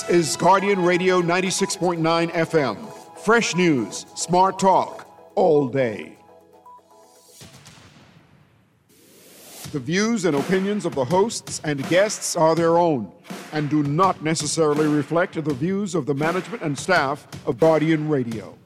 This is Guardian Radio 96.9 FM. Fresh news, smart talk, all day. The views and opinions of the hosts and guests are their own and do not necessarily reflect the views of the management and staff of Guardian Radio.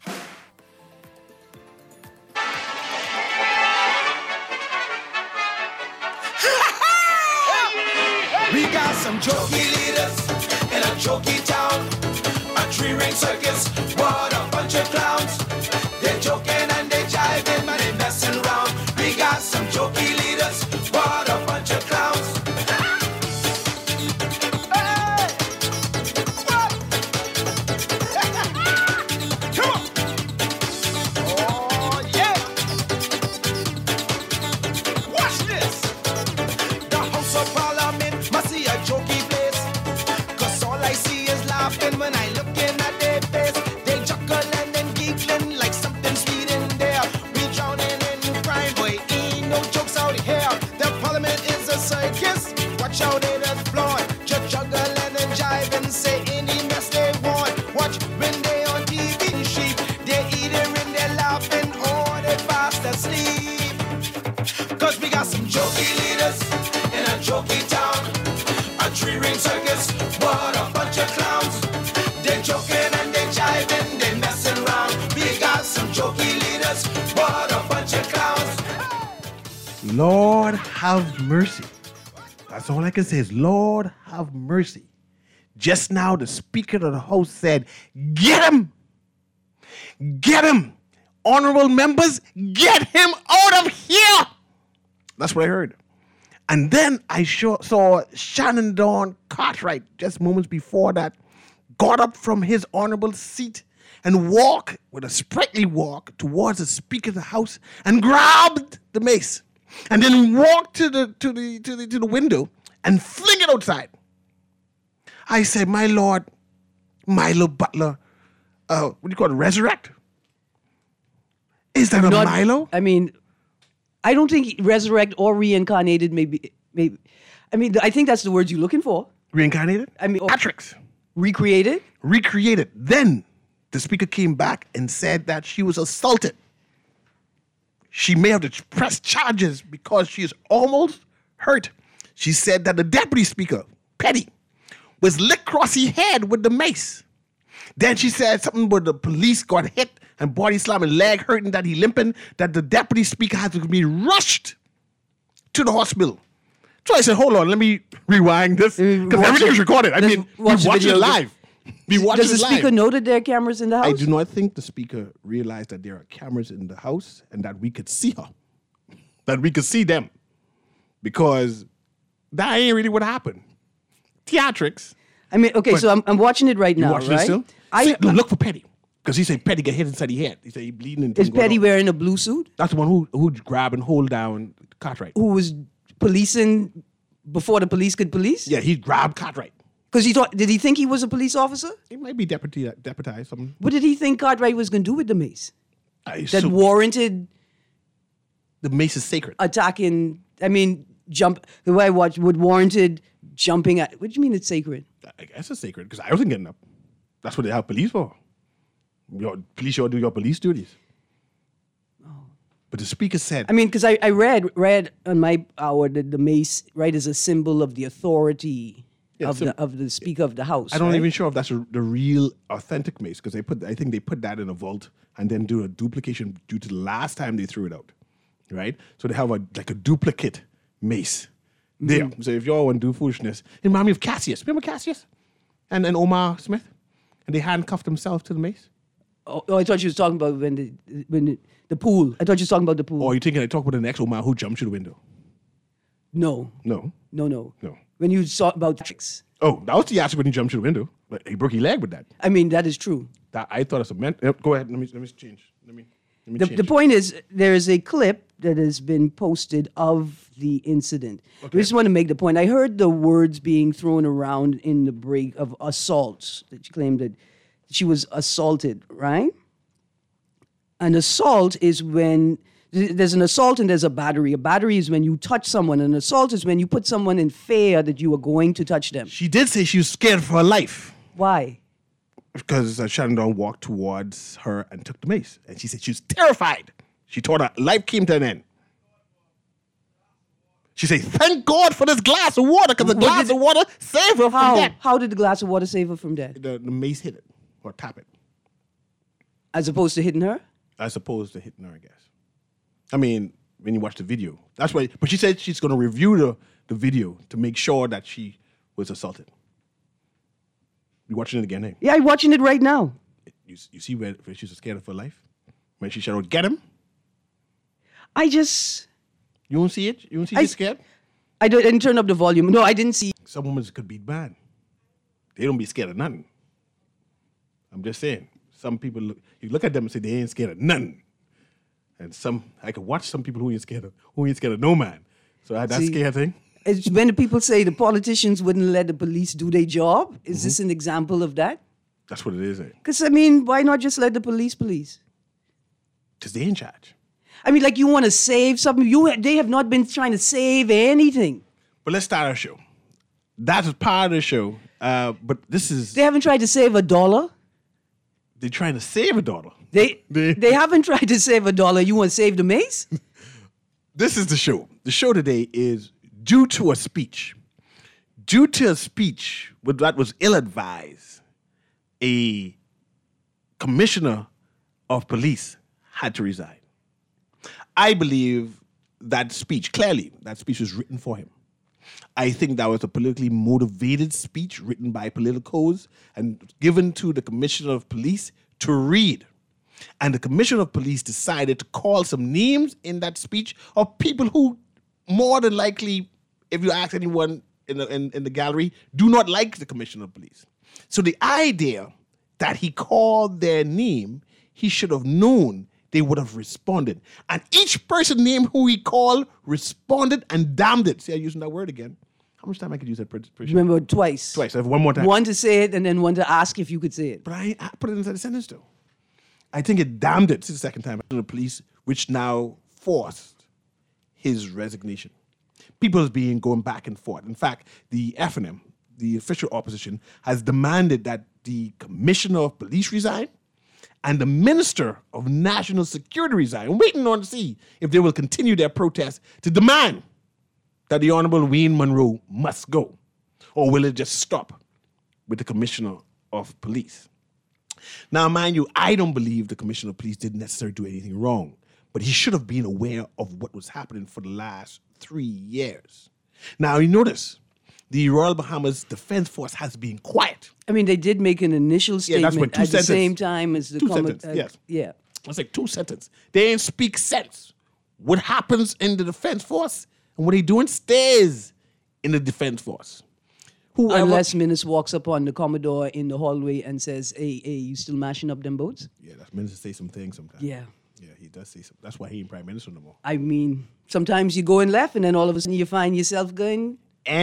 We got some jokey leaders in a jokey town. A three-ring circus, what a bunch of clowns. They're joking and they're jiving and they're messing around. We got some jokey leaders, what a bunch of clowns. Hey! What? Come on! Oh, yeah! Watch this! The House of Parliament must see a jokey place. 'Cause all I see is laughing when I look in at their face. They chuckling and giggling like something sweet in there. We drowning in crime, boy, ain't no jokes out here. The Parliament is a circus, watch how they just flaunt. Just juggling and jiving, say any mess they want. Watch when they on TV sheep, they eating and they're laughing, or they fast asleep. 'Cause we got some jokey leaders in a jokey town. A three-ring circus, what a bunch of clowns. They're joking and they're jiving, they're messing around. We got some jokey leaders, what a bunch of clowns. Lord have mercy. That's all I can say is, Lord have mercy. Just now, the Speaker of the House said, get him! Get him! Honorable members, get him out of here! That's what I heard. And then I saw Shannon Dawn Cartwright, just moments before that, got up from his honorable seat and walked with a sprightly walk towards the Speaker of the House and grabbed the mace, and then walked to the window and fling it outside. I said, my Lord, Milo Butler, what do you call it, resurrect? Is that a Milo? I mean, I don't think resurrect or reincarnated maybe. I mean, I think that's the words you're looking for. Reincarnated? I mean, Patrick's. Recreated? Recreated. Then the Speaker came back and said that she was assaulted. She may have to press charges because she is almost hurt. She said that the Deputy Speaker, Petty, was licked across the head with the mace. Then she said something where the police got hit and body slam and leg hurting, that he limping, that the Deputy Speaker had to be rushed to the hospital. So I said, hold on, let me rewind this, because everything is recorded. I mean, we watched it live. Does the Speaker know that there are cameras in the House? I do not think the Speaker realized that there are cameras in the House and that we could see her, that we could see them, because that ain't really what happened. Theatrics. I mean, okay, so I'm watching it right now, watching right? it still? Look for Petty, because he said Petty get hit inside the head. He said he bleeding. And Is Petty wearing a blue suit? That's the one who grabbed and hold down Cartwright. Who was policing before the police could police? Yeah, he grabbed Cartwright. Because did he think he was a police officer? He might be deputized. Something. What did he think Cartwright was going to do with the mace? That warranted the mace is sacred. Attacking. I mean, the way I watched would warranted jumping at. What do you mean it's sacred? I guess it's sacred because I wasn't getting up. That's what they have police for. Police should do your police duties. But the Speaker said... I mean, because I read on my hour that the mace, right, is a symbol of the authority of the Speaker of the House. I'm not even sure if that's the real authentic mace, because I think they put that in a vault and then do a duplication due to the last time they threw it out, right? So they have a duplicate mace there. So if y'all want to do foolishness, it reminds me of Cassius. Remember Cassius? And Omar Smith? And they handcuffed themselves to the mace? Oh, I thought you was talking about when the pool. I thought you was talking about the pool. Or are you thinking I talk about the next Omar who jumped through the window? No. No? No. When you saw about tricks. Oh, that was the ass when he jumped through the window. But he broke his leg with that. I mean, that is true. I thought it's a man. Go ahead. Let me change. Let me change. The point is, there is a clip that has been posted of the incident. Okay. I just want to make the point. I heard the words being thrown around in the break of assaults, that she claimed that she was assaulted, right? An assault is when there's an assault and there's a battery. A battery is when you touch someone. An assault is when you put someone in fear that you are going to touch them. She did say she was scared for her life. Why? Because Shandon walked towards her and took the mace. And she said she was terrified. She thought her life came to an end. She said, thank God for this glass of water, because the glass of water saved her from death. How did the glass of water save her from death? The mace hit it, or tap it, As opposed to hitting her? as opposed to hitting her, I guess. I mean, when you watch the video. That's why, but she said she's going to review the video to make sure that she was assaulted. You watching it again, eh? Yeah, I'm watching it right now. You see where she was scared of her life? When she shouted, get him? I just... You don't see it? You don't see she's scared? I didn't turn up the volume. No, I didn't see. Some women could be bad. They don't be scared of nothing. I'm just saying. Some people, you look at them and say they ain't scared of nothing. And I could watch some people who ain't scared of no man. So that scare thing. It's when the people say the politicians wouldn't let the police do their job. Is this an example of that? That's what it is, eh? Because, I mean, why not just let the police police? Because they in charge. I mean, like you want to save something. They have not been trying to save anything. But let's start our show. That is part of the show. But this is... They haven't tried to save $1. They're trying to save a daughter. They haven't tried to save $1. You want to save the mace? This is the show. The show today is due to a speech. Due to a speech that was ill-advised, a commissioner of police had to resign. I believe that speech was written for him. I think that was a politically motivated speech written by politicos and given to the commissioner of police to read. And the commissioner of police decided to call some names in that speech of people who more than likely, if you ask anyone in the gallery, do not like the commissioner of police. So the idea that he called their name, he should have known they would have responded. And each person named who he called responded and damned it. See, I'm using that word again. How much time I could use that? Remember, twice. Twice. I have one more time. One to say it and then one to ask if you could say it. But I put it inside the sentence, though. I think it damned it. This is the second time. The police, which now forced his resignation. People have been going back and forth. In fact, the FNM, the official opposition, has demanded that the commissioner of police resign and the Minister of National Security resign, waiting on to see if they will continue their protest to demand that the Honorable Wayne Monroe must go, or will it just stop with the Commissioner of Police? Now, mind you, I don't believe the Commissioner of Police didn't necessarily do anything wrong, but he should have been aware of what was happening for the last 3 years. Now, you notice, the Royal Bahamas Defense Force has been quiet. I mean, they did make an initial statement that's what, at the same time as the yes. Yeah. That's like 2 sentences. They ain't speak sense. What happens in the Defense Force and what they doing stays in the Defense Force. Whoever, Unless Minister walks up on the Commodore in the hallway and says, hey, you still mashing up them boats? Yeah, that Minister say some things sometimes. Yeah. Yeah, he does say something. That's why he ain't Prime Minister no more. I mean, sometimes you go in left and then all of a sudden you find yourself going...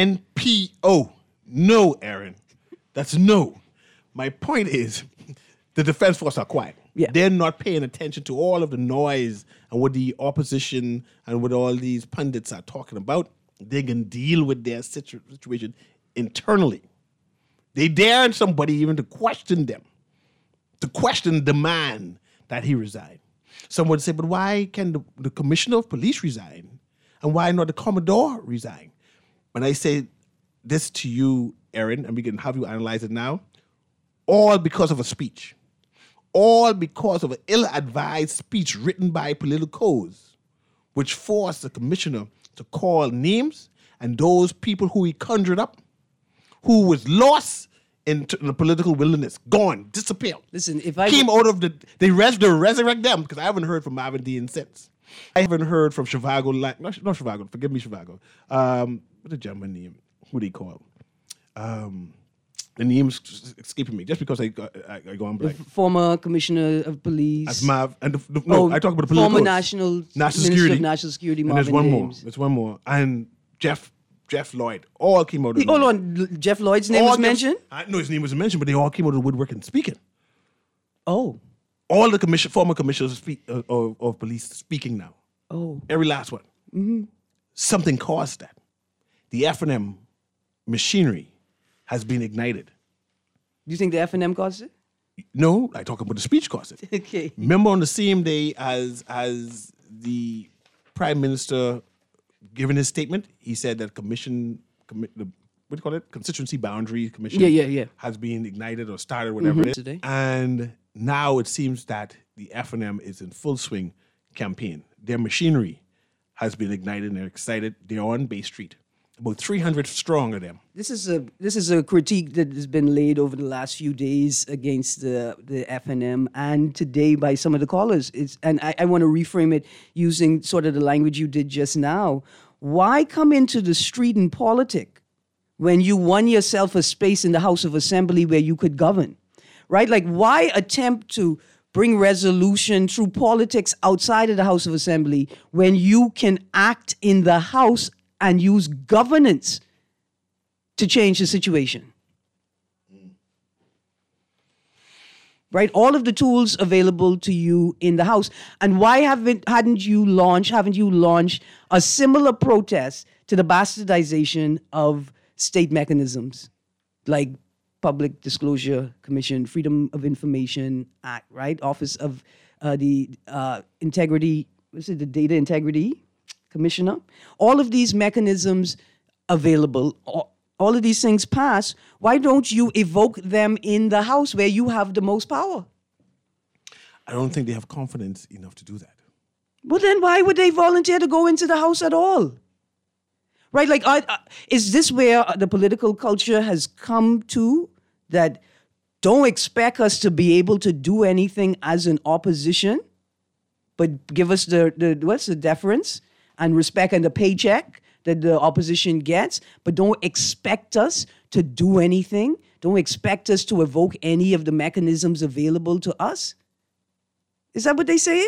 NPO. No, Aaron. That's no. My point is, the Defense Force are quiet. Yeah. They're not paying attention to all of the noise and what the opposition and what all these pundits are talking about. They can deal with their situation internally. They dare somebody even to question them, to question the man that he resign. Someone would say, but why can the Commissioner of Police resign? And why not the Commodore resign? When I say this to you, Aaron, and we can have you analyze it now, all because of a speech. All because of an ill-advised speech written by politicos, which forced the commissioner to call names and those people who he conjured up, who was lost in the political wilderness, gone, disappeared. Listen, if I... Came out of they resurrect them, because I haven't heard from Marvin Dean since. I haven't heard from Shivago, not Shivago, forgive me, Shivago. What's the German name? Who do they call? The name's escaping me just because I go on blank. Former Commissioner of Police. That's Marv. And I talk about the former political. National Minister Security. Of National Security, and Marvin there's one James. more. There's one more. And Jeff Lloyd. All came out of Hold on, Jeff Lloyd's name was mentioned? No, his name was mentioned, but they all came out of the woodwork and speaking. Oh. All the former commissioners of police speaking now. Oh. Every last one. Mm-hmm. Something caused that. The FNM machinery has been ignited. You think the F&M caused it? No, I talk about the speech caused it. Okay. Remember on the same day as the Prime Minister giving his statement, he said that what do you call it? Constituency Boundary Commission Yeah. has been ignited or started, whatever it is. Today. And now it seems that the F&M is in full swing campaign. Their machinery has been ignited and they're excited. They're on Bay Street. About 300 strong of them. This is a critique that has been laid over the last few days against the F&M and today by some of the callers. And I want to reframe it using sort of the language you did just now. Why come into the street in politics when you won yourself a space in the House of Assembly where you could govern? Right? Like, why attempt to bring resolution through politics outside of the House of Assembly when you can act in the House and use governance to change the situation? Right? All of the tools available to you in the House. And why haven't you launched a similar protest to the bastardization of state mechanisms like Public Disclosure Commission, Freedom of Information Act, right? Office of the Integrity, the Data Integrity Commissioner? All of these mechanisms available, all of these things pass. Why don't you evoke them in the House where you have the most power? I don't think they have confidence enough to do that. Well, then why would they volunteer to go into the House at all? Right? Like, is this where the political culture has come to, that don't expect us to be able to do anything as an opposition, but give us the deference and respect and the paycheck that the opposition gets, but don't expect us to do anything? Don't expect us to evoke any of the mechanisms available to us? Is that what they say?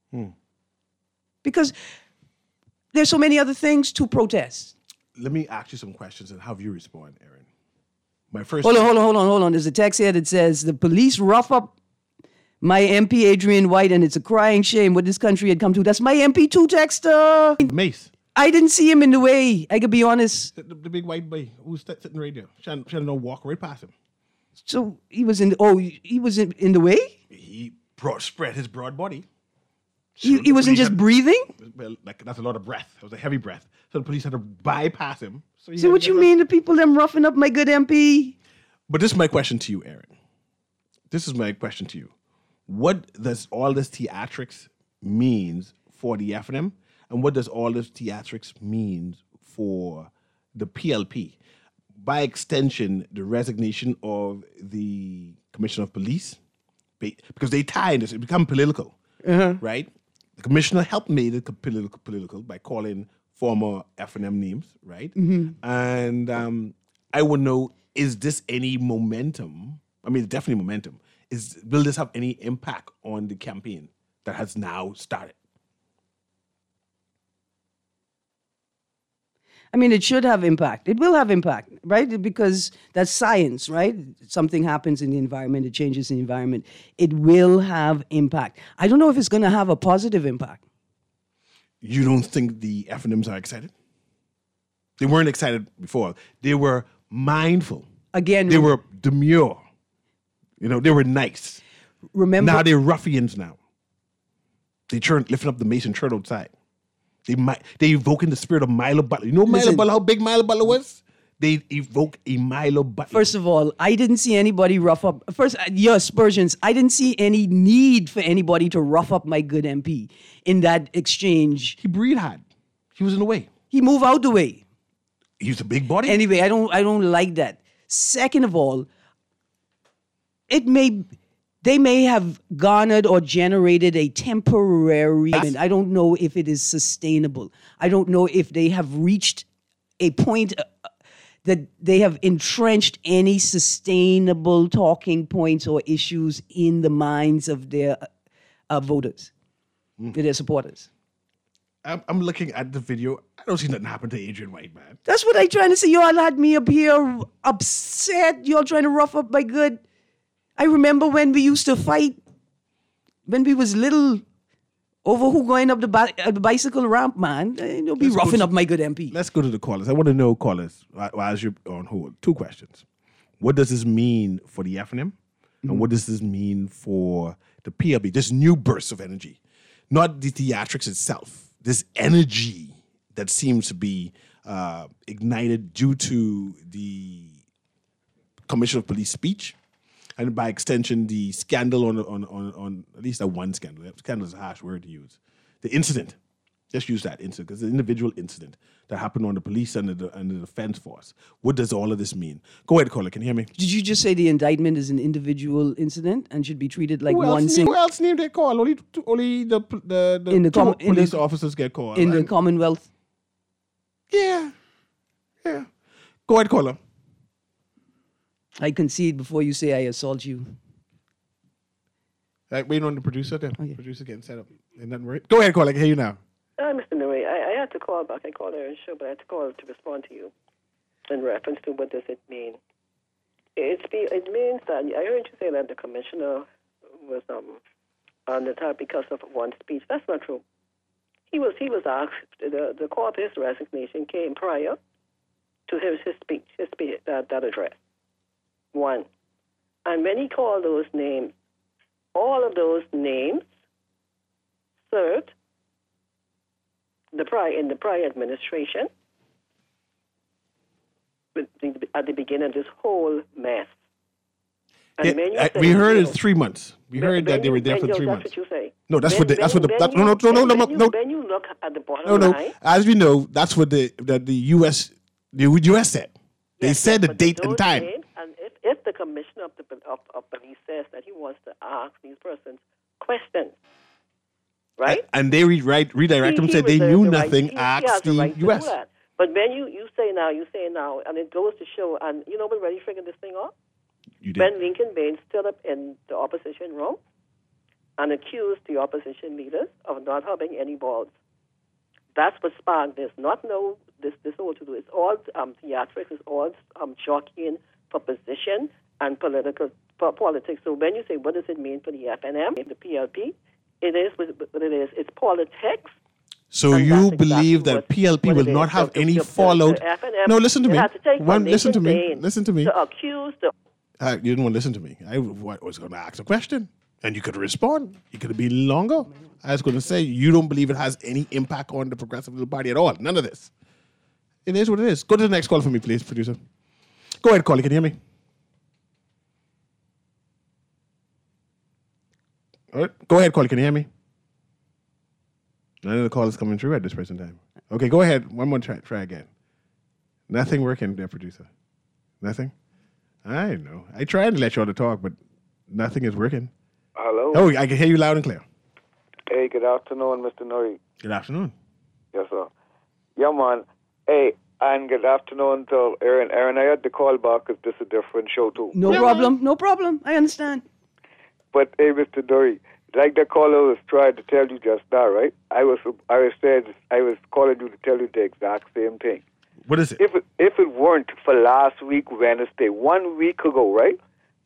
Because there's so many other things to protest. Let me ask you some questions and have you respond, Aaron. My first... Hold on. There's a text here that says, the police rough up my MP Adrian White and it's a crying shame what this country had come to. That's my MP too, texter. Mace. I didn't see him in the way. I could be honest. The big white boy who's sitting right there. She had walk right past him. So he was in the way? He spread his broad body. He wasn't just breathing? Well, like, that's a lot of breath. It was a heavy breath. So the police had to bypass him. So what you mean the people them roughing up my good MP? But this is my question to you, Aaron. This is my question to you. What does all this theatrics means for the F&M? And what does all this theatrics mean for the PLP? By extension, the resignation of the Commissioner of Police, because they tie in this, it become political, right? The commissioner helped make it political by calling former F&M names, right? And I would know, is this any momentum? I mean, definitely momentum. Will this have any impact on the campaign that has now started? I mean, it should have impact. It will have impact, right? Because that's science, right? Something happens in the environment, it changes the environment. It will have impact. I don't know if it's going to have a positive impact. You don't think the F&Ms are excited? They weren't excited before. They were mindful. Again, they were demure. They were nice. Remember, now they're ruffians now. They lifting up the mace and turn outside. They evoking the spirit of Milo Butler. You know Milo Butler, how big Milo Butler was? They evoke a Milo Butler. First of all, I didn't see anybody rough up. First, your aspersions. I didn't see any need for anybody to rough up my good MP in that exchange. He breathe hard. He was in the way. He moved out the way. He was a big body. Anyway, I don't like that. Second of all, they may have garnered or generated a temporary, I don't know if it is sustainable. I don't know if they have reached a point that they have entrenched any sustainable talking points or issues in the minds of their voters, their supporters. I'm looking at the video. I don't see nothing happen to Adrian White, man. That's what I'm trying to say. Y'all had me up here upset. Y'all trying to rough up my good. I remember when we used to fight, when we was little, over who going up the bicycle ramp, man. Be roughing up my good MP. Let's go to the callers. I want to know, callers, as you're on hold, two questions. What does this mean for the FNM? And what does this mean for the PLP? This new burst of energy, not the theatrics itself. This energy that seems to be ignited due to the Commissioner of Police speech, and by extension, the scandal on at least that one scandal. Scandal is a harsh word to use. The incident. Just use that incident because it's an individual incident that happened on the police and the defense force. What does all of this mean? Go ahead, caller. Can you hear me? Did you just say the indictment is an individual incident and should be treated like one single? Who else named they call? Only the police officers get called. In the Commonwealth? Yeah. Go ahead, caller. I concede before you say I assault you. Waiting on the producer then. Okay. Producer getting set up. Ain't nothing worried. Go ahead, caller. I can hear you now. Mr. Nuri, I had to call back. I called Aaron Show, but I had to call to respond to you in reference to what does it mean. It means that I heard you say that the commissioner was on the top because of one speech. That's not true. He was asked. The call for his resignation came prior to his speech, that address. One, and when he called those names, all of those names served in the prior administration at the beginning of this whole mess. And we heard it's 3 months. We heard that they were there for 3 months. That's what you say. No, that's what no. When you look at the bottom line. As we know, that's what the U.S. said. They said the date and time. And if the commissioner of police says that he wants to ask these persons questions, right? And they redirect them, said they knew nothing, asked the U.S. But when you say now, and it goes to show, and you know what really figured this thing off? You did. When Lincoln Baines stood up in the opposition room and accused the opposition leaders of not having any balls. That's what sparked this. This all to do. It's all theatrics. It's all jockeying for position and for politics. So when you say what does it mean for the FNM, the PLP, it is what it is. It's politics. So you believe that PLP will not have any fallout? No, listen to me. Listen to me. To accuse the... You didn't want to listen to me. I was going to ask a question, and you could respond. You could have been longer. I was going to say, you don't believe it has any impact on the Progressive Little Party at all. None of this. It is what it is. Go to the next call for me, please, producer. Go ahead, caller. Can you hear me? All right. Go ahead, caller. Can you hear me? None of the calls coming through at this present time. Okay, go ahead. One more try again. Nothing working there, producer. Nothing? I know. I tried to let you all to talk, but nothing is working. Hello? Oh, I can hear you loud and clear. Hey, good afternoon, Mr. Nuri. Good afternoon. Yes, sir. Yeah, man. Hey, and good afternoon to Aaron. Aaron, I had to call back because this is a different show, too. No problem. I understand. But, hey, Mr. Nuri, like the caller was trying to tell you just now, right? I was calling you to tell you the exact same thing. What is it? If it weren't for last week, Wednesday, 1 week ago, right?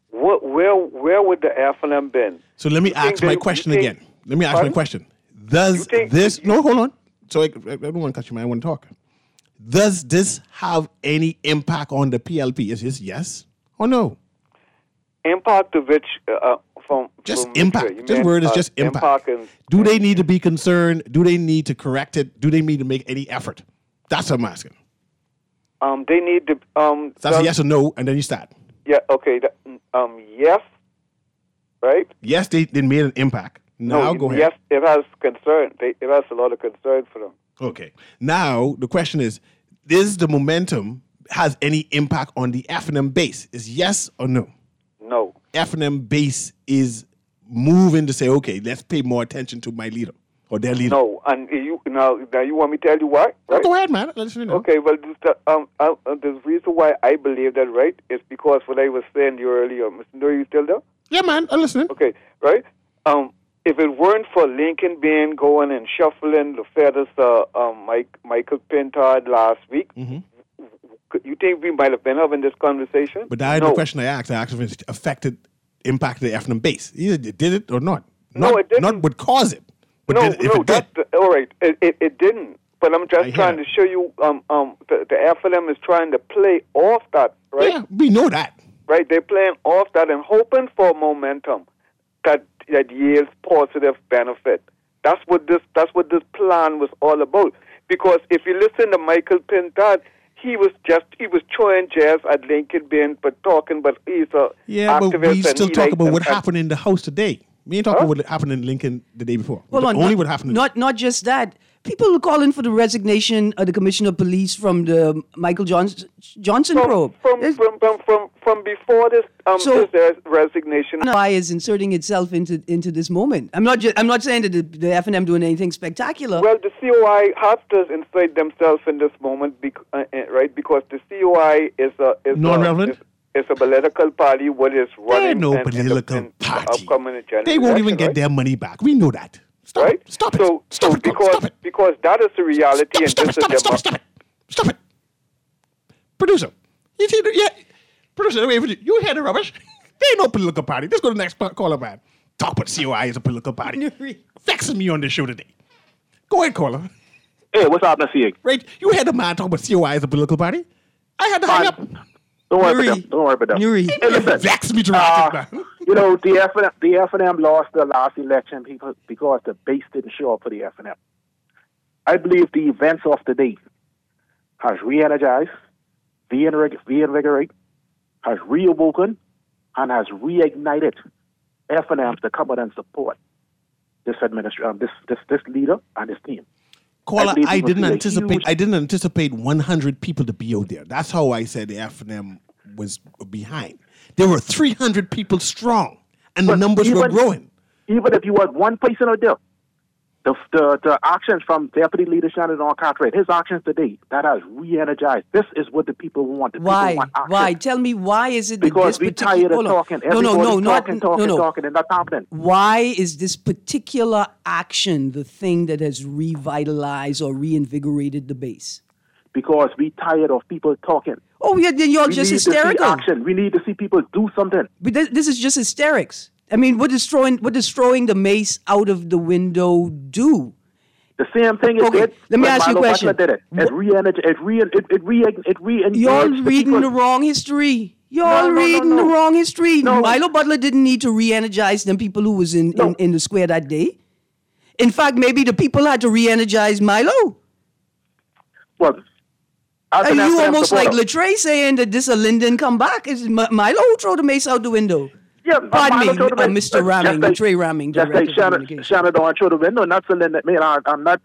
Where would the FNM been? So let me ask my question again. Let me ask my question. Does this... No, hold on. So I don't want to cut you, man. I want to talk. Does this have any impact on the PLP? Is this yes or no? Impact of which... Just impact. This word is just impact. Do they need to be concerned? Do they need to correct it? Do they need to make any effort? That's what I'm asking. They need to... So that's a yes or no, and then you start. Yeah, okay. Yes, right? Yes, they made an impact. Now go ahead. Yes, it has concern. It has a lot of concern for them. Okay. Now, the question is the momentum has any impact on the FNM base? Is yes or no? No. FNM base is moving to say, okay, let's pay more attention to my leader or their leader. No, and you want me to tell you why? Right? Oh, go ahead, man. Let me know. Okay, well, the reason why I believe that, right, is because what I was saying to you earlier. Mr. Nuri, you still there? Yeah, man, I'm listening. Okay, right? If it weren't for Lincoln Baines going and shuffling the feathers, Michael Pintard last week, you think we might have been having this conversation? But that is the question I asked. I asked if it impacted the FNM base. Either it did it or not. No, it didn't. Not would cause it. But all right. It didn't. But I'm just trying to show you the FLM is trying to play off that, right? Yeah, we know that. right? They're playing off that and hoping for momentum that yields positive benefit. That's what this plan was all about. Because if you listen to Michael Pintard, he was throwing jazz at Lincoln Bean, but he's a Yeah, activist. but we and still he talk likes about them what and- happened in the House today. We ain't talking about what happened in Lincoln the day before. Hold on. Only what happened. Not just that. People are calling for the resignation of the Commissioner of Police from the Michael Johnson probe. From before this this resignation. Why is inserting itself into this moment? I'm not saying that the FNM doing anything spectacular. Well, the COI have to insert themselves in this moment, right? Because the COI is Non-relevant? It's a political party. What is running? They're no in political the party. upcoming general They won't even election, get right? their money back. We know that. Stop Right? it. Stop it. So, Stop it. because Stop it. because that is the reality, Stop it. Stop it. Producer. You see, producer, wait for you. You hear the rubbish? They ain't no political party. Let's go to the next caller, man. Talk about COI as a political party. Vexing me on this show today. Go ahead, caller. Hey, what's up, Nasir? Right? You had the man talk about COI as a political party. I had to hang up. Don't worry about them. Nuri. Hey, listen. Vex me dramatic, man. You know, the FNM lost the last election because the base didn't show up for the FNM. I believe the events of the day has re-energized, reinvigorate, has reawoken, and has reignited FNM to come out and support this this leader and his team. Caller, I didn't huge- anticipate 100 people to be out there. That's how I said the FNM was behind. There were 300 people strong, and the But numbers were growing. Even if you had one person out there, the actions from Deputy Leader Shannon Cartwright, his actions today, that has re-energized. This is what the people want. The people Why? want action. Why? Tell me why is it that Because this we're particular... tired of Hold on. talking. No, Everybody's talking, and that's happening. Why is this particular action the thing that has revitalized or reinvigorated the base? Because we're tired of people talking. Oh, yeah, then you're We just need hysterical. to see action. We need to see people do something. But this is just hysterics. I mean, what does throwing the mace out of the window do? The same thing it Okay, did. let me when ask you a Milo question. Butler did it. It re-engaged You're the reading people. the wrong history. You're No, reading the no. wrong history. No. Milo Butler didn't need to re-energize them people who was in the square that day. In fact, maybe the people had to re-energize Milo. Well, as Are an you FNM almost like supporter- Latre saying that this a Lyndon come back? Is Milo who threw the mace out the window? Yeah, Pardon me, Milo threw the mace. Mr. Ramming, Just Latre Ramming, Just Director like of Communications. Shannon Dawn through the window, not Celine. I'm not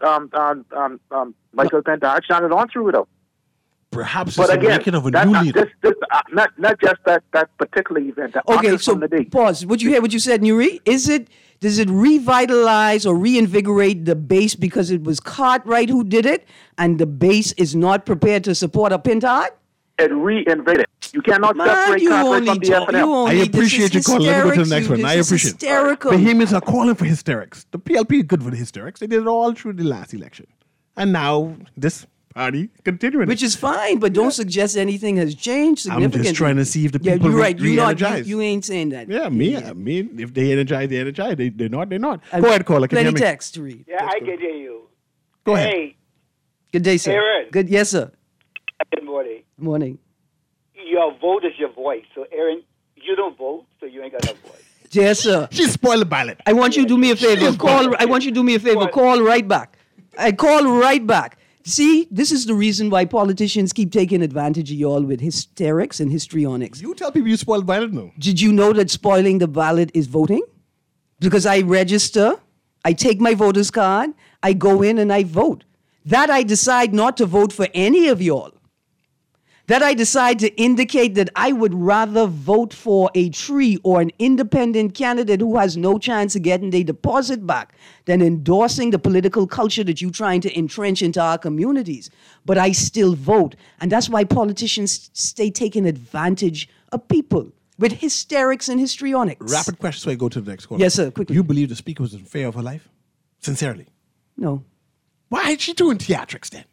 Michael Penta. Shannon Dawn threw it out. Perhaps But it's the again, making of a that's new not, leader. not just that particular event. The Okay, action so from the day. pause. Would you hear what you said, Nuri? Does it revitalize or reinvigorate the base because it was Cartwright who did it, and the base is not prepared to support a Pintard? It reinvigorated. You cannot Man, separate you Cartwright only from the talk. FNM. You only. I appreciate this you is calling. Let me go to the hysterics, next one. I this is appreciate it. hysterical. Bahamians are calling for hysterics. The PLP is good for the hysterics. They did it all through the last election. And now this party continuing. Which is fine, but don't suggest anything has changed I'm significantly. just trying to see if the Yeah, people you're right. re-energize. You ain't saying that. Yeah, I mean, if they energize, they energize. They're not, they're not. I've Go ahead, caller. Can you Plenty hear me? text to read. Yeah, I can hear you. Go ahead. Hey, Good day, sir. Aaron. Good. Yes, sir. good morning. Morning. Your vote is your voice. So, Aaron, you don't vote, so you ain't got no voice. Yes, sir. She spoiled the ballot. I want you to do me a favor. Yes, Call. I want you to do me a favor. What? Call right back. I call right back. See, this is the reason why politicians keep taking advantage of y'all with hysterics and histrionics. You tell people you spoiled the ballot, no. Did you know that spoiling the ballot is voting? Because I register, I take my voter's card, I go in and I vote. That I decide not to vote for any of y'all. That I decide to indicate that I would rather vote for a tree or an independent candidate who has no chance of getting their deposit back than endorsing the political culture that you're trying to entrench into our communities. But I still vote. And that's why politicians stay taking advantage of people with hysterics and histrionics. Rapid question so I go to the next caller. Yes, sir, quickly. You believe the speaker was in fear of her life? Sincerely. No. Why is she doing theatrics then?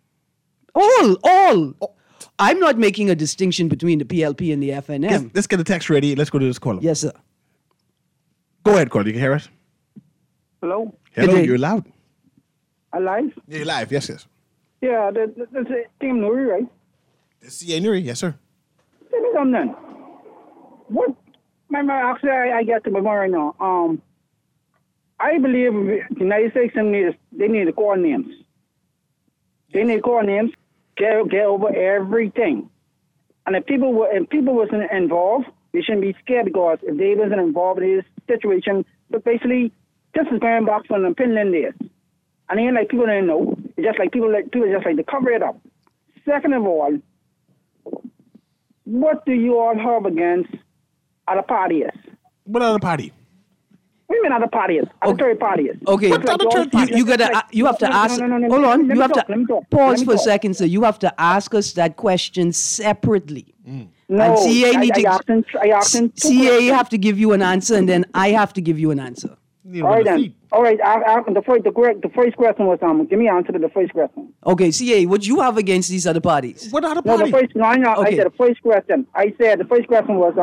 All. I'm not making a distinction between the PLP and the FNM. Let's get the text ready. Let's go to this caller. Yes, sir. Go ahead, caller. You can hear us? Hello? Hello, day. you're loud. Alive? You're live. Yes, yes. Yeah, that's Team Nuri, right? This is Nuri. Yes, sir. Tell me something. What? Actually, I get to my point right now. I believe the United States they need to call names. They need to call names, get over everything. And if people wasn't involved, they shouldn't be scared, because if they wasn't involved in this situation, but basically this is going back from the Finland days. And it ain't like people didn't know. It's just like people just like to cover it up. Second of all, what do you all have against other parties? What other party? What do you mean other parties? Other third parties? Okay, you have to ask. Hold on, you have to pause for a second, sir. You have to ask us that question separately. No, and CA I asked him CA have to give you an answer, and then I have to give you an answer. All right then. All right. The first question was give me an answer to the first question. Okay, CA, what you have against these other parties? What other No, party? I said the first question. I said the first question was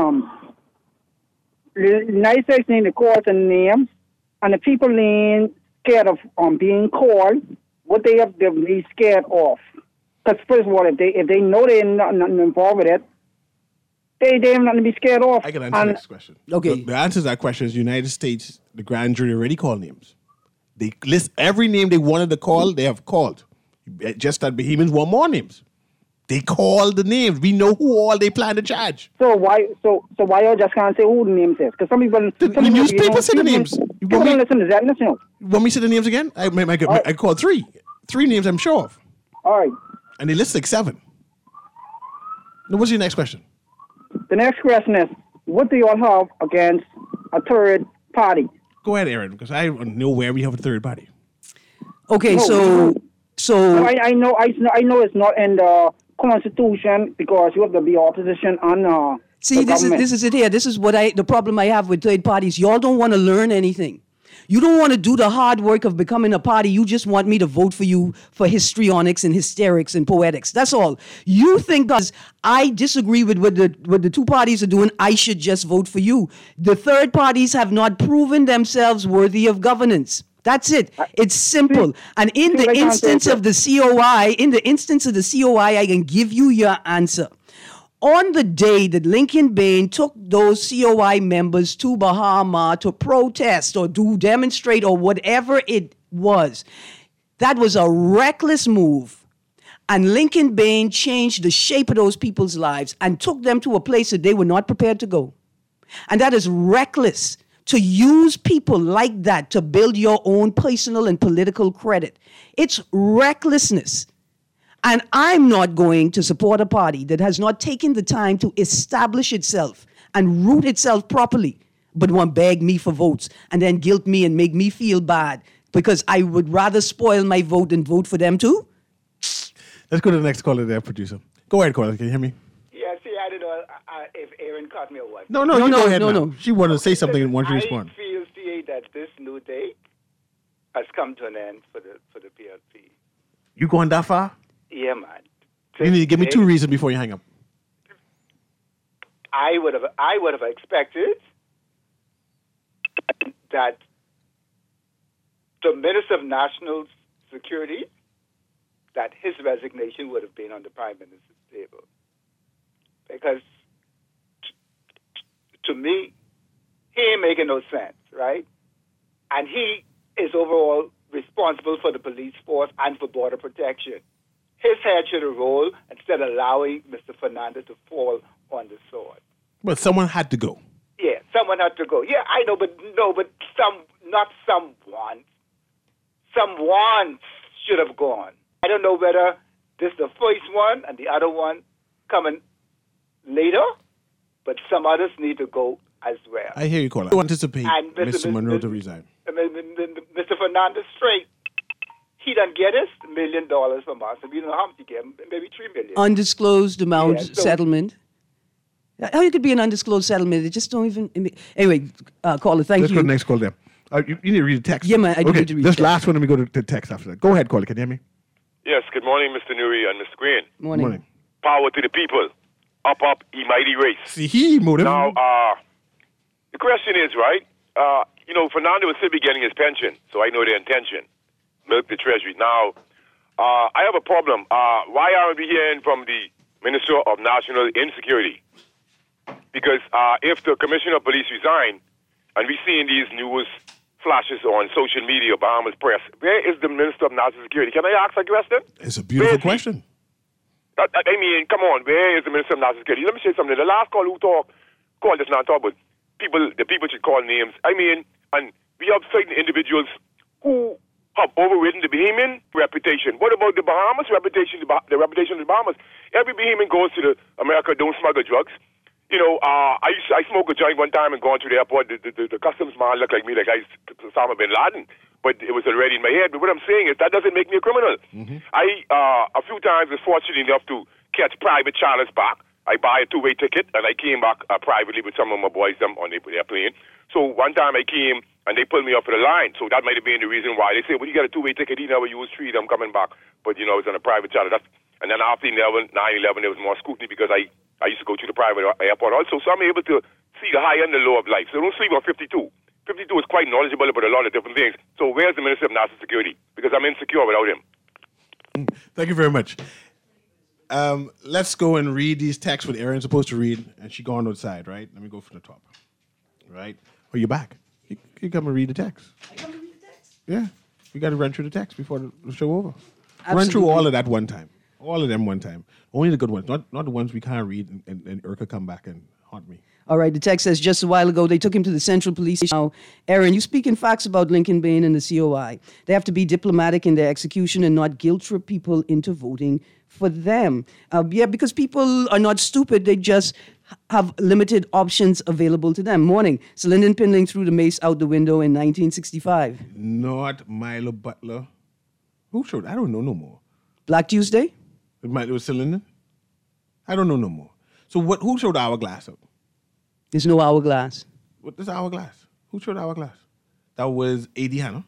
the United States need to call the names, and the people ain't scared of being called. What they have to be scared of? Because first of all, if they know they're not involved with it, they have nothing to be scared of. I can answer the next question. Okay. The answer to that question is United States, the grand jury already called names. They list every name they wanted to call, they have called. Just that Bahamians want more names. They called the names. We know who all they plan to charge. So why you just can't say who the names is? Because some people... The newspaper say the names. People don't listen to that. Listen. You want me to say the names again? I called three. Three names I'm sure of. All right. And they list like 7. Now, what's your next question? The next question is, what do you all have against a third party? Go ahead, Aaron, because I know where we have a third party. Okay, No, so I know it's not in the Constitution, because you have to be opposition on see, the this government. is it here. This is the problem I have with third parties. Y'all don't want to learn anything. You don't want to do the hard work of becoming a party. You just want me to vote for you for histrionics and hysterics and poetics. That's all. You think because I disagree with what the two parties are doing, I should just vote for you. The third parties have not proven themselves worthy of governance. That's it. It's simple. And in the instance of the COI, I can give you your answer. On the day that Lincoln Bain took those COI members to Bahama to protest or to demonstrate or whatever it was, that was a reckless move. And Lincoln Bain changed the shape of those people's lives and took them to a place that they were not prepared to go. And that is reckless. To use people like that to build your own personal and political credit. It's recklessness. And I'm not going to support a party that has not taken the time to establish itself and root itself properly, but want to beg me for votes and then guilt me and make me feel bad because I would rather spoil my vote than vote for them too. Let's go to the next caller there, producer. Go ahead, caller. Can you hear me? Yeah, see, I don't know if Aaron caught me or what. No, you go ahead now. She wanted to say something and wanted to respond. I feel, CA, that this new day has come to an end for the PLP. You going that far? Yeah, man. You need to give me 2 reasons before you hang up. I would have expected that the Minister of National Security, that his resignation would have been on the Prime Minister's table. Because to me, he ain't making no sense, right? And he is overall responsible for the police force and for border protection. His head should have rolled instead of allowing Mr. Fernandez to fall on the sword. But someone had to go. Yeah, someone had to go. Yeah, I know, but not someone. Someone should have gone. I don't know whether this is the first one and the other one coming later, but some others need to go as well. I hear you, caller. I anticipate And Mr. Monroe to resign. Mr. Fernandez straight. He done get us $1 million from us. And we don't know how much he gave him, maybe $3 million. Undisclosed amount settlement. How you could be an undisclosed settlement? They just don't even... Anyway, caller, thank Let's you. go to the next call there. You need to read the text. Yeah, man, I do okay, need to read this the text. last one, and we go to the text after that. Go ahead, caller. Can you hear me? Yes, good morning, Mr. Nuri and Mr. Green. Morning. Power to the people. Up, ye mighty race. See, he motive. Now, the question is, right, Fernando will still be getting his pension, so I know their intention. Milk the treasury. Now, I have a problem. Why aren't we hearing from the Minister of National Insecurity? Because if the commissioner of police resign, and we seeing these news flashes on social media, Bahamas press, where is the Minister of National Security? Can I ask a question? It's a beautiful question. I mean, come on, where is the Minister of National Security? Let me say something. The last call who called this not talk, but the people should call names. I mean, and we have certain individuals who have overridden the Bahamian reputation. What about the Bahamas reputation, the reputation of the Bahamas? Every Bahamian goes to America, don't smuggle drugs. You know, I smoked a joint one time and going through the airport. The customs man looked like me, like Osama bin Laden, but it was already in my head. But what I'm saying is that doesn't make me a criminal. I, a few times, was fortunate enough to catch private Charles back. I buy a two-way ticket, and I came back privately with some of my boys on the airplane. So one time I came, and they pulled me off of the line. So that might have been the reason why. They said, well, you got a two-way ticket. He never used three. I'm coming back. But, you know, it was on a private charter. And then after 9/11, there was more scrutiny because I used to go to the private airport also. So I'm able to see the high and the low of life. So don't sleep on 52. 52 is quite knowledgeable about a lot of different things. So where's the Minister of National Security? Because I'm insecure without him. Thank you very much. Let's go and read these texts what Erin's supposed to read, and she gone outside, right? Let me go from the top. Right? Oh, you're back. You come and read the text. I come to read the text? Yeah. We got to run through the text before the show over. Absolutely. Run through all of that one time. All of them one time. Only the good ones, not the ones we can't read, and Urka come back and haunt me. All right, the text says, just a while ago, they took him to the Central Police Station. Now, Erin, you speak in facts about Lincoln Bain and the COI. They have to be diplomatic in their execution and not guilt trip people into voting for them. Because people are not stupid. They just have limited options available to them. Morning. So Lyndon Pindling threw the mace out the window in 1965. Not Milo Butler. Who showed? I don't know no more. Black Tuesday? It was Lyndon? I don't know no more. So who showed Hourglass up? There's no hourglass. What is Hourglass? Who showed Hourglass? That was A.D. Hanna.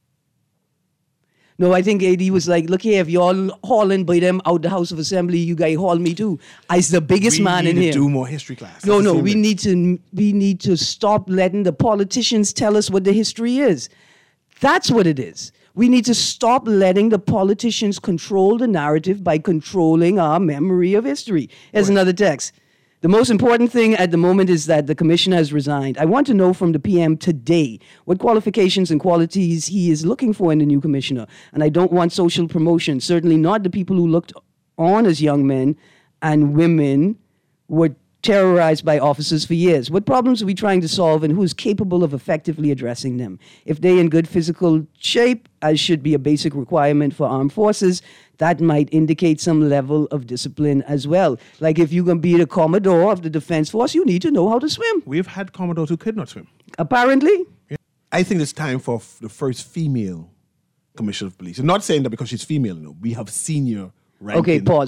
No, I think AD was like, look here, if y'all hauling by them out the House of Assembly, you guys haul me too. I's the biggest man in here. We need to do more history class. No, we need to stop letting the politicians tell us what the history is. That's what it is. We need to stop letting the politicians control the narrative by controlling our memory of history. Here's another text. The most important thing at the moment is that the commissioner has resigned. I want to know from the PM today what qualifications and qualities he is looking for in the new commissioner. And I don't want social promotion, certainly not the people who looked on as young men and women were terrorized by officers for years. What problems are we trying to solve, and who is capable of effectively addressing them? If they're in good physical shape, as should be a basic requirement for armed forces, that might indicate some level of discipline as well. Like if you're going to be the Commodore of the Defense Force, you need to know how to swim. We've had Commodores who could not swim. Apparently. Yeah. I think it's time for the first female commissioner of police. I'm not saying that because she's female, no. We have senior ranking. Okay, pause.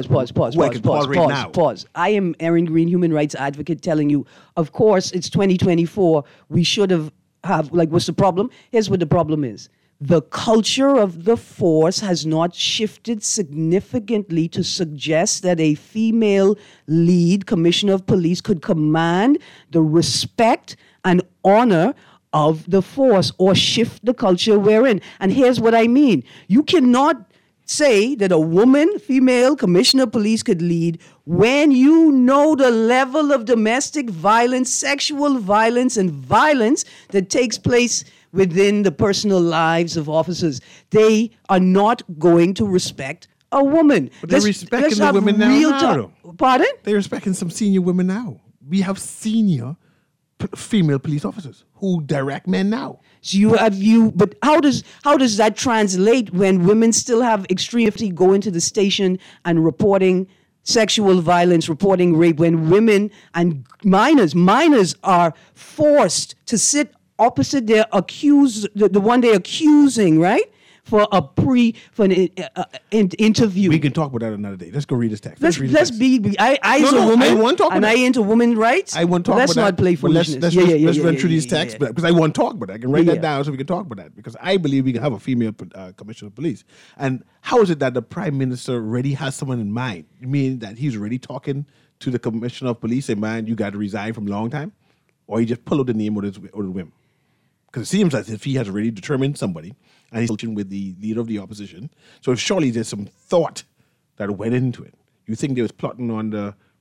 I am Erin Green, human rights advocate, telling you, of course, it's 2024. We should have what's the problem? Here's what the problem is. The culture of the force has not shifted significantly to suggest that a female lead commissioner of police could command the respect and honor of the force or shift the culture we're in. And here's what I mean. You cannot say that a woman, female commissioner of police could lead when you know the level of domestic violence, sexual violence, and violence that takes place within the personal lives of officers. They are not going to respect a woman. But they're respecting the women now. Pardon? They're respecting some senior women now. We have senior female police officers who direct men now. So but how does that translate when women still have extremity go into the station and reporting sexual violence, reporting rape, when women and minors are forced to sit opposite their the one they're accusing, right? For an interview. We can talk about that another day. Let's go read this text. Let's be. I as a woman, I want to talk and about I into women's rights. I want to talk let's about that. Let's not play foolishness. Let's run through these texts because I want to talk about that. I can write that down so we can talk about that, because I believe we can have a female commissioner of police. And how is it that the prime minister already has someone in mind? You mean that he's already talking to the commissioner of police and, man, you got to resign from a long time? Or he just pull out the name or the whim? Because it seems as if he has already determined somebody and he's talking with the leader of the opposition. So surely there's some thought that went into it. You think they was plotting on the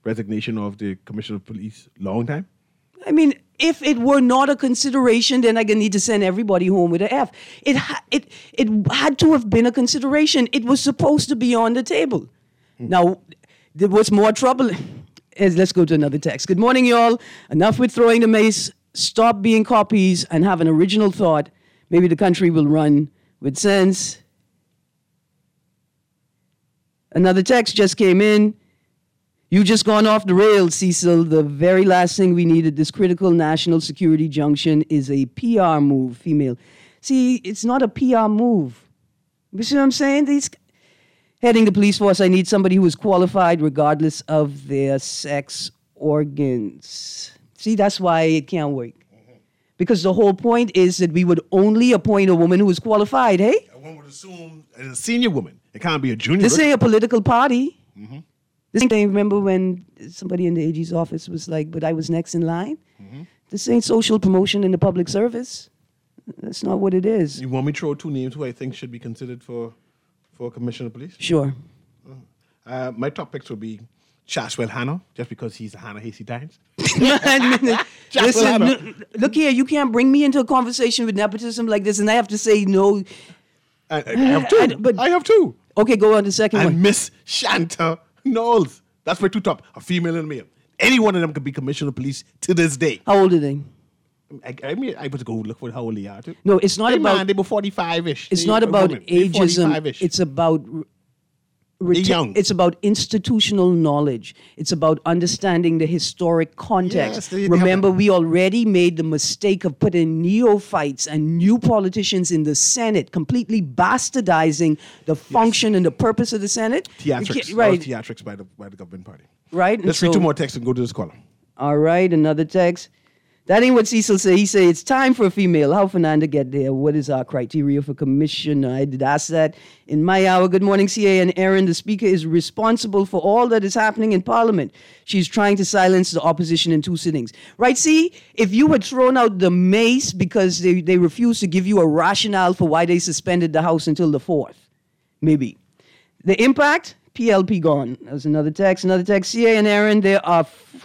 resignation of the Commissioner of Police long time? I mean, if it were not a consideration, then I need to send everybody home with an F. It had to have been a consideration. It was supposed to be on the table. Now, there was more trouble. Let's go to another text. Good morning, y'all. Enough with throwing the mace. Stop being copies and have an original thought. Maybe the country will run with sense. Another text just came in. You just gone off the rails, Cecil. The very last thing we need at this critical national security junction is a PR move, female. See, it's not a PR move. You see what I'm saying? Heading the police force, I need somebody who is qualified regardless of their sex organs. See, that's why it can't work. Because the whole point is that we would only appoint a woman who is qualified, hey? One would assume as a senior woman. It can't be a junior. This ain't a political party. This ain't, remember when somebody in the AG's office was like, but I was next in line? This ain't social promotion in the public service. That's not what it is. You want me to throw 2 names who I think should be considered for Commissioner of Police? Sure. My top picks would be Chaswell Hanna, just because he's a Hannah Hasty Times. Listen, look here, you can't bring me into a conversation with nepotism like this, and I have to say no. I have 2. I have 2. Okay, go on to the second one. And Miss Shanta Knowles. That's my 2 top, a female and a male. Any one of them could be Commissioner of Police to this day. How old are they? I mean, I was go look for how old they are too. No, it's not about. Man, they were 45-ish. It's not about ageism. 45-ish. It's about. Young. It's about institutional knowledge. It's about understanding the historic context. Yes, Remember, we already made the mistake of putting neophytes and new politicians in the Senate, completely bastardizing the function and the purpose of the Senate. Theatrics. Right. Theatrics by the government party. Right. Let's read 2 more texts and go to this caller. All right, another text. That ain't what Cecil said. He said, it's time for a female. How Fernanda get there? What is our criteria for commissioner? I did ask that in my hour. Good morning, CA and Aaron. The speaker is responsible for all that is happening in Parliament. She's trying to silence the opposition in 2 sittings. Right, see? If you had thrown out the mace because they refused to give you a rationale for why they suspended the House until the 4th, maybe. The impact? PLP gone. That was another text. Another text. CA and Aaron, there are...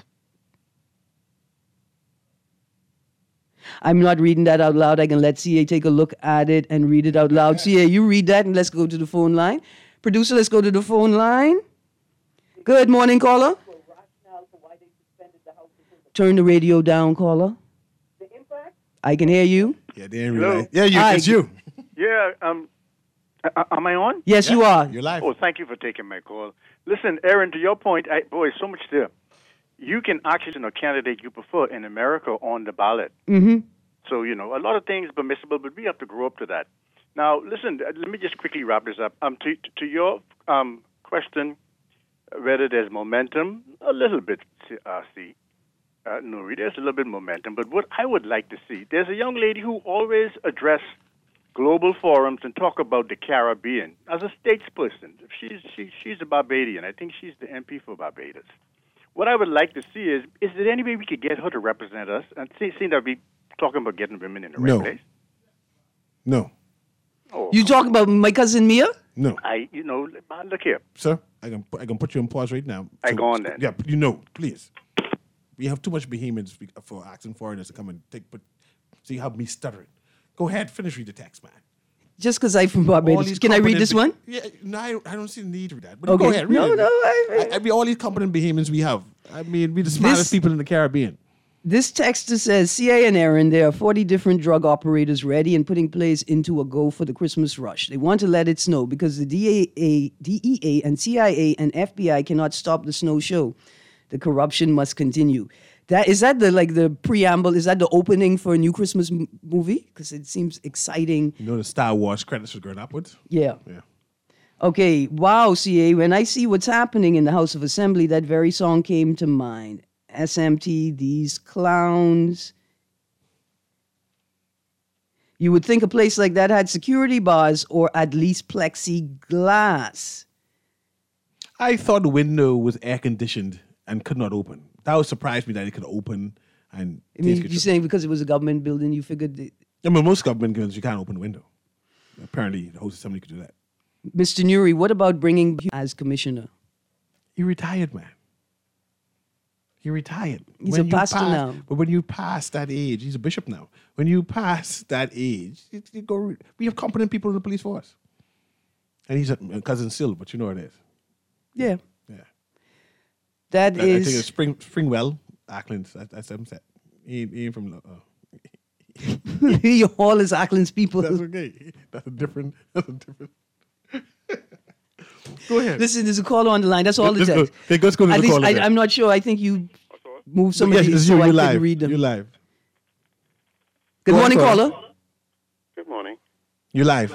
I'm not reading that out loud. I can let CA take a look at it and read it out loud. CA, you read that and let's go to the phone line. Producer, let's go to the phone line. Good morning, caller. Turn the radio down, caller. I can hear you. Yeah, they didn't realize. Yeah, it's you. Yeah, am I on? Yes, you are. You're live. Oh, thank you for taking my call. Listen, Aaron, to your point, boy, so much there. You can actually send a candidate you prefer in America on the ballot. Mm-hmm. So, a lot of things permissible, but we have to grow up to that. Now, listen, let me just quickly wrap this up. To your question, whether there's momentum, a little bit, Nuri, there's a little bit of momentum. But what I would like to see, there's a young lady who always address global forums and talk about the Caribbean as a statesperson. She's a Barbadian. I think she's the MP for Barbados. What I would like to see is there any way we could get her to represent us? And seeing that we talking about getting women in the right place. No. Oh, you talking about my cousin Mia? No. Look here. Sir, I can put you on pause right now. I go on then. Yeah, please. We have too much behemoths for asking foreigners to come and so you have me stuttering. Go ahead, finish read the text, man. Just because I'm from Barbados. Can I read this one? Yeah, no, I don't see the need for that. But okay. Go ahead, read it. No, I mean, all these competent behemoths we have. I mean, we're the smartest people in the Caribbean. This texter says, CA and Aaron, there are 40 different drug operators ready and putting players into a go for the Christmas rush. They want to let it snow because the DEA and CIA and FBI cannot stop the snow show. The corruption must continue. Is that the preamble? Is that the opening for a new Christmas movie? Because it seems exciting. The Star Wars credits are going upwards? Yeah. Okay, wow, CA, when I see what's happening in the House of Assembly, that very song came to mind. SMT, these clowns. You would think a place like that had security bars or at least plexiglass. I thought the window was air-conditioned and could not open. That would surprise me that it could open and... I mean, you're saying because it was a government building, you figured... most government buildings, you can't open the window. Apparently, the House of Assembly could do that. Mr. Nuri, what about bringing you as commissioner? He retired, man. He retired. He's a pastor now. But when you pass that age, he's a bishop now. When you pass that age, we have competent people in the police force. And he's a cousin still, but you know what it is. Yeah. Yeah. I think it's Springwell, Ackland. That's them set. He ain't from. You all is Ackland's people. That's okay. That's a different. Go ahead. Listen, there's a caller on the line. That's all the text. Let's go to At the least caller. I'm not sure. I think you moved some of these you so I live. can read them. You live. Good morning, caller. Good morning. You live.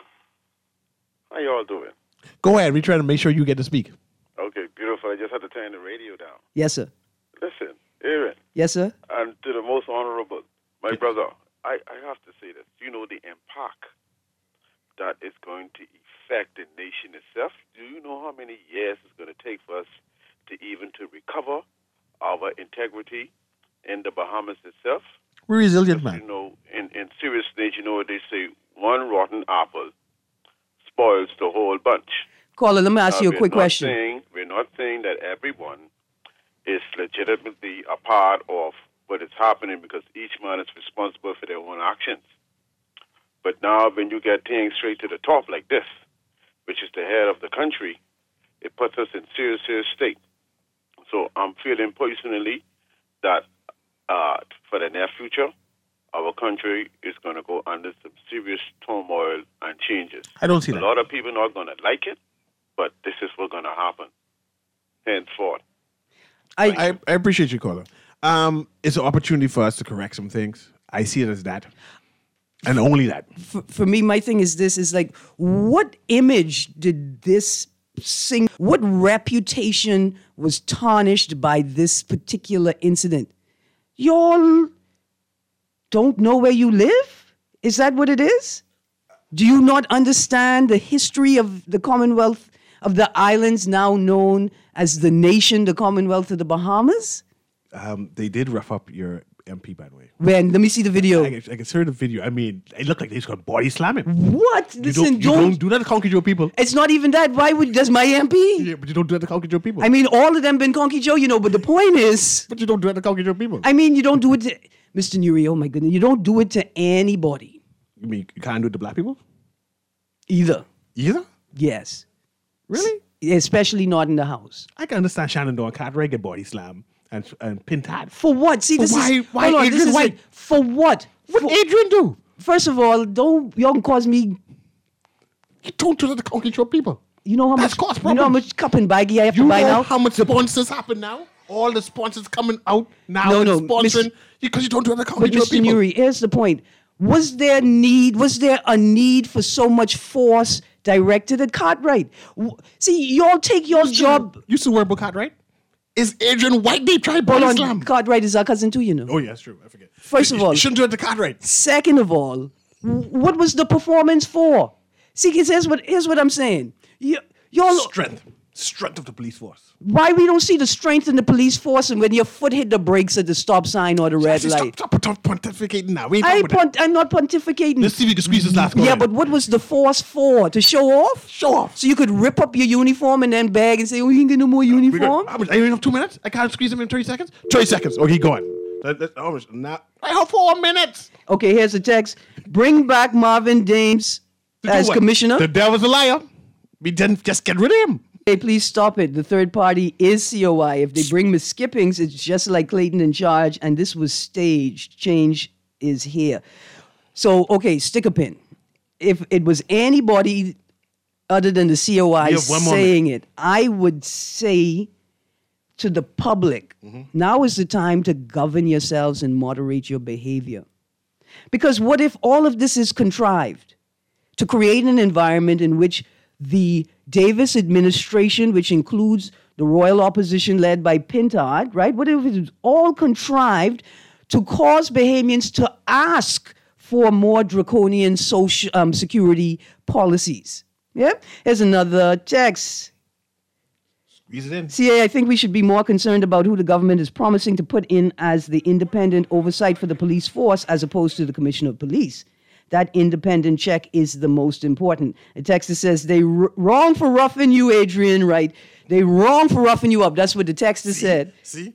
How you all doing? Go ahead. We try to make sure you get to speak. Okay, beautiful. I just had to turn the radio down. Yes, sir. Listen, Aaron, Yes, sir. and to the most honorable, my brother, I have to say this. You know the impact that is going to affect the nation itself. Do you know how many years it's going to take for us to recover our integrity in the Bahamas itself? We're resilient, man. You know, in serious stage, you know what they say, one rotten apple spoils the whole bunch. Caller, let me ask you a quick question. We're not saying that everyone is legitimately a part of what is happening because each man is responsible for their own actions. But now when you get things straight to the top like this, which is the head of the country, it puts us in serious state. So I'm feeling personally that for the near future, our country is going to go under some serious turmoil and changes. I don't see that. A lot of people are not going to like it, but this is what's going to happen henceforth. I appreciate you, caller. It's an opportunity for us to correct some things. I see it as that. And only that. For me, my thing is this, is like, what image did this what reputation was tarnished by this particular incident? Y'all don't know where you live? Is that what it is? Do you not understand the history of the Commonwealth of the islands now known as the nation, the Commonwealth of the Bahamas? They did rough up your MP, by the way. When? Let me see the video. I can see the video. I mean, it looked like they just got body slamming. What? Listen, you don't do that to Conky Joe people. It's not even that. Why would that's my MP? Yeah, but you don't do that to Conky Joe people. I mean, all of them been Conky Joe, you know, but the point is... But you don't do that to Conky Joe people. I mean, you don't do it to... Mr. Nuri, oh my goodness. You don't do it to anybody. You mean you can't do it to black people? Either. Either? Yes. Really? Especially not in the house. I can understand Shannon doing Cartwright get body slam and Pintad. For what? See, this is... Why hold on, Adrian White? For what? What Adrian do? First of all, y'all can cause me... You don't do that to Conky Joe people. You know how That's much... cost You know how problems. much cup and baggie I have to You buy know now? how much sponsors happen now? All the sponsors coming out now No, and sponsoring because you don't do that to Conky But Joe Mr. people. Nuri, here's the point. Was there a need for so much force directed at Cartwright? See, y'all take your job... You used to work with Cartwright? Is Adrian White they try body Hold slam? on, Cartwright is our cousin too, you know. Oh, yeah, that's true. I forget. First of all... You shouldn't do it to Cartwright. Second of all, what was the performance for? See, here's what I'm saying. Y'all... Strength of the police force. Why we don't see the strength in the police force and when your foot hit the brakes at the stop sign or the red light? Stop pontificating now. We ain't talking about I'm not pontificating. Let's see if we can squeeze this last call Yeah, in. but what was the force for? To show off? Show off. So you could rip up your uniform and then bag and say, oh, you ain't get no more uniform? I only have 2 minutes. I can't squeeze him in 30 seconds. 30 seconds. Okay, go on. Now, I have 4 minutes. Okay, here's the text. Bring back Marvin Dames as what? commissioner. The devil's a liar. We didn't just get rid of him. Hey, please stop it. The third party is COI. If they bring misskippings, it's just like Clayton in charge, and this was staged. Change is here. So, okay, stick a pin. If it was anybody other than the COI saying it, I would say to the public, now is the time to govern yourselves and moderate your behavior. Because what if all of this is contrived to create an environment in which the Davis administration, which includes the royal opposition led by Pintard, right? What if it was all contrived to cause Bahamians to ask for more draconian social security policies? Yeah? Here's another text. Squeeze it in. CA, I think we should be more concerned about who the government is promising to put in as the independent oversight for the police force as opposed to the commissioner of police. That independent check is the most important. The text says, they wrong for roughing you, Adrian, right? They wrong for roughing you up. That's what the text said. See?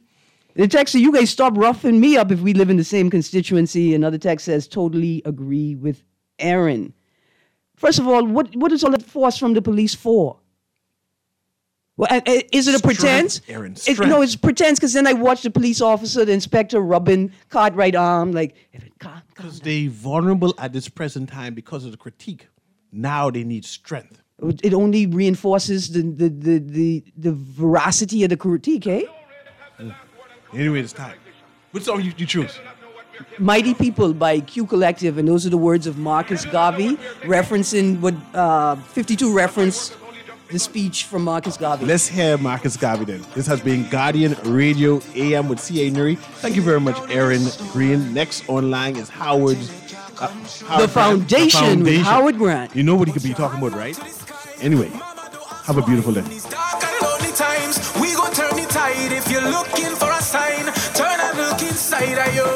The text says, you guys stop roughing me up if we live in the same constituency. Another text says, totally agree with Aaron. First of all, what is all that force from the police for? Well, is it a pretense? Aaron, No, it's pretense because then I watch the police officer, the inspector rubbing Cartwright arm like, because they're vulnerable at this present time because of the critique. Now they need strength. It only reinforces the veracity of the critique, eh? Anyway, it's time. What song you choose? Mighty People by Q Collective, and those are the words of Marcus Garvey, referencing what 52 referenced the speech from Marcus Garvey. Let's hear Marcus Garvey then. This has been Guardian Radio AM with C.A. Nuri. Thank you very much, Aaron Green. Next online is Howard's... The Foundation with Howard Grant. You know what he could be talking about, right? Anyway, have a beautiful day. Times we gon' turn the tide. If you're looking for a sign, turn and look inside of you.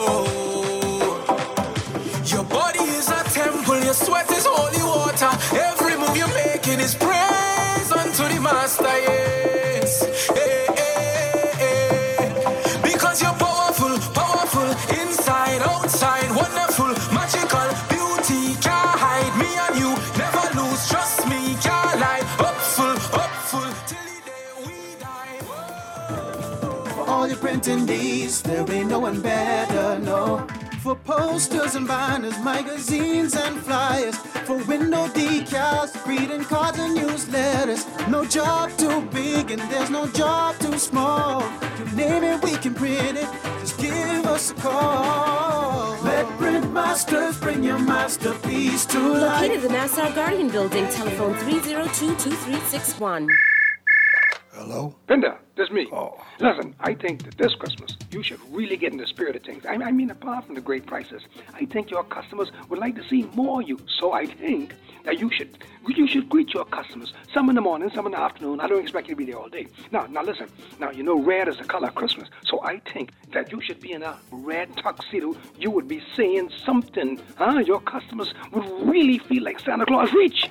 Your body is a temple, your sweat is holy water. Every move you're making is praise unto the master, yes. Hey, hey, hey. Because you're powerful, powerful, inside, outside, wonderful, magical, beauty, can't hide. Me and you, never lose, trust me, can't lie. Hopeful, hopeful, till the day we die. For all your printing needs, there ain't no one better, no. For posters and banners, magazines and flyers, for window decals, greeting cards and newsletters. No job too big and there's no job too small. You name it, we can print it. Just give us a call. Let Print Masters bring your masterpiece to life. Located at the Nassau Guardian Building, telephone 302-2361. Hello? Penda, this is me. Oh. Listen, I think that this Christmas, you should really get in the spirit of things. I mean, apart from the great prices, I think your customers would like to see more of you. So I think that you should greet your customers. Some in the morning, some in the afternoon. I don't expect you to be there all day. Now listen. Now, you know red is the color of Christmas. So I think that you should be in a red tuxedo. You would be saying something. Your customers would really feel like Santa Claus reach.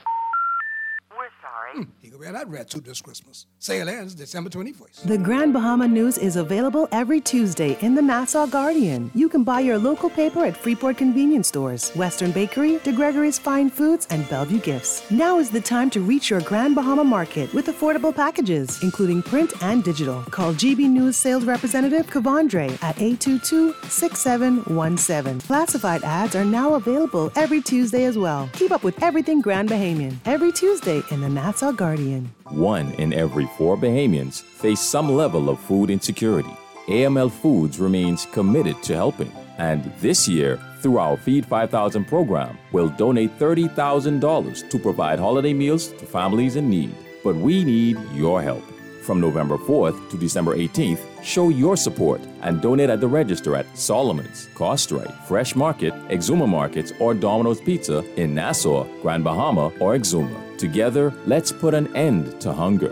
You can wear that red suit this Christmas. Sale ends December 21st. The Grand Bahama News is available every Tuesday in the Nassau Guardian. You can buy your local paper at Freeport Convenience Stores, Western Bakery, De Gregory's Fine Foods, and Bellevue Gifts. Now is the time to reach your Grand Bahama market with affordable packages, including print and digital. Call GB News Sales Representative Kavandre at 822-6717. Classified ads are now available every Tuesday as well. Keep up with everything Grand Bahamian every Tuesday in the Nassau Guardian. 1 in every 4 Bahamians face some level of food insecurity. AML Foods remains committed to helping. And this year, through our Feed 5,000 program, we'll donate $30,000 to provide holiday meals to families in need. But we need your help. From November 4th to December 18th, show your support and donate at the register at Solomon's, Costrite, Fresh Market, Exuma Markets, or Domino's Pizza in Nassau, Grand Bahama, or Exuma. Together, let's put an end to hunger.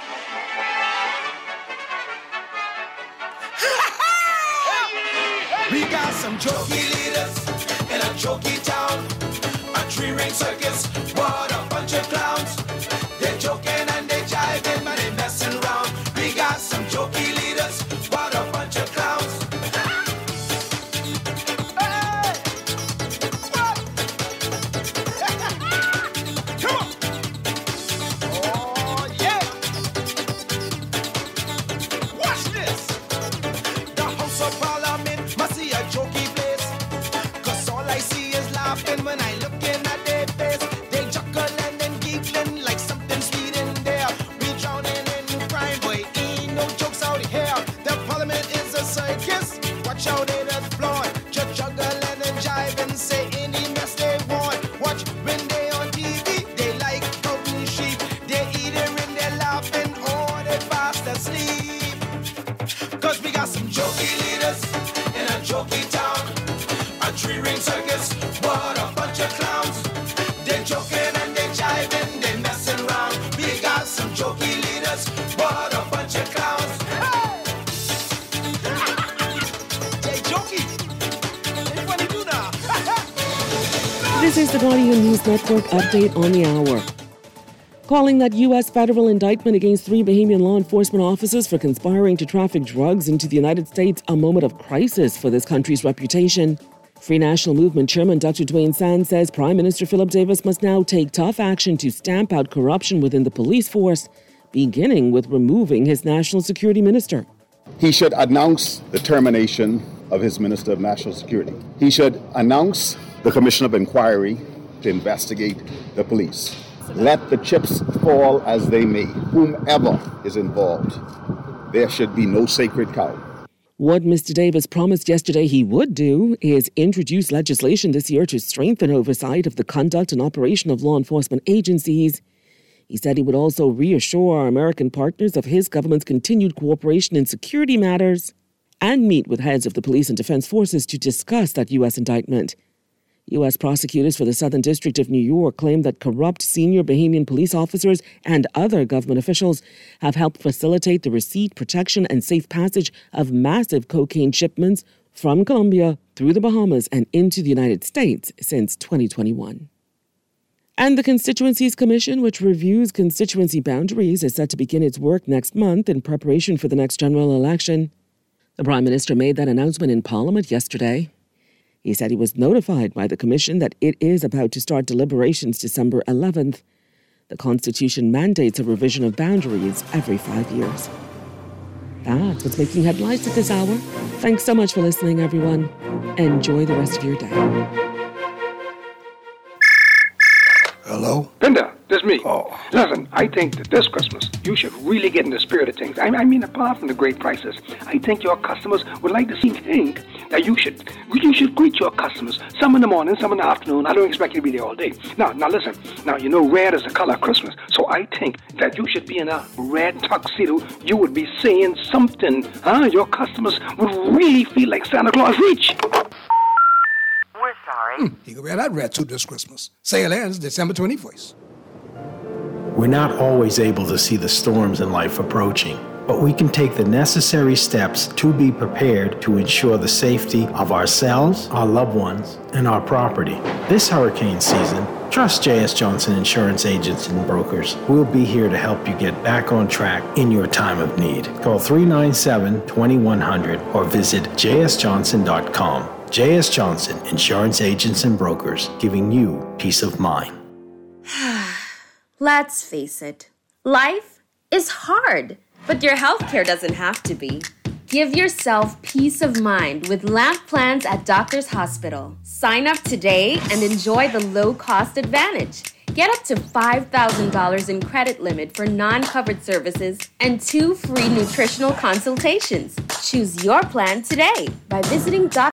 We got some jokey leaders in a jokey town. A tree-ring circus, what a bunch of clowns. They're joking and they're jiving, but they're messing around. We got some jokey leaders, what a bunch of clowns. Hey! What? Come on! Oh, yeah! Watch this! The House of Parliament must see a jokey place. 'Cause all I see is laughing when I look in at their face. They chuckling and giggling like something sweet in there. We drowning in crime, boy, ain't no jokes out here. The Parliament is a circus. Watch out, they just flaunt. Just juggling and jiving, say any mess they want. Watch when they on TV, they like counting sheep. They eating and they're laughing, or they fast asleep. 'Cause we got some jokey leaders in a jokey town. A tree-ring circus, what a bunch of clowns. They're joking and they're jiving, they're messing around. We got some jokey leaders, what a bunch of clowns. Hey! Jay Jokey, it's funny too now. This is the Guardian News Network update on the hour. calling that U.S. federal indictment against 3 Bahamian law enforcement officers for conspiring to traffic drugs into the United States a moment of crisis for this country's reputation. Free National Movement Chairman Dr. Dwayne Sands says Prime Minister Philip Davis must now take tough action to stamp out corruption within the police force, beginning with removing his National Security Minister. He should announce the termination of his Minister of National Security. He should announce the Commission of Inquiry to investigate the police. Let the chips fall as they may, whomever is involved. There should be no sacred cow. What Mr. Davis promised yesterday he would do is introduce legislation this year to strengthen oversight of the conduct and operation of law enforcement agencies. He said he would also reassure our American partners of his government's continued cooperation in security matters and meet with heads of the police and defense forces to discuss that U.S. indictment. U.S. prosecutors for the Southern District of New York claim that corrupt senior Bahamian police officers and other government officials have helped facilitate the receipt, protection, and safe passage of massive cocaine shipments from Colombia through the Bahamas and into the United States since 2021. And the Constituencies Commission, which reviews constituency boundaries, is set to begin its work next month in preparation for the next general election. The Prime Minister made that announcement in Parliament yesterday. He said he was notified by the Commission that it is about to start deliberations December 11th. The Constitution mandates a revision of boundaries every 5 years. That's what's making headlines at this hour. Thanks so much for listening, everyone. Enjoy the rest of your day. Hello? Linda, this me. Listen, I think that this Christmas, you should really get in the spirit of things. I mean, apart from the great prices, I think your customers would like to think that you should greet your customers, some in the morning, some in the afternoon. I don't expect you to be there all day. Now listen. Now, you know red is the color of Christmas, so I think that you should be in a red tuxedo. You would be saying something, Your customers would really feel like Santa Claus reach. We're sorry. You can wear that red suit this Christmas. Sale ends December 21st. We're not always able to see the storms in life approaching, but we can take the necessary steps to be prepared to ensure the safety of ourselves, our loved ones, and our property. This hurricane season, trust J.S. Johnson Insurance Agents and Brokers. We'll be here to help you get back on track in your time of need. Call 397-2100 or visit jsjohnson.com. J.S. Johnson Insurance Agents and Brokers, giving you peace of mind. Let's face it, life is hard, but your healthcare doesn't have to be. Give yourself peace of mind with LAMP plans at Doctors Hospital. Sign up today and enjoy the low-cost advantage. Get up to $5,000 in credit limit for non-covered services and 2 free nutritional consultations. Choose your plan today by visiting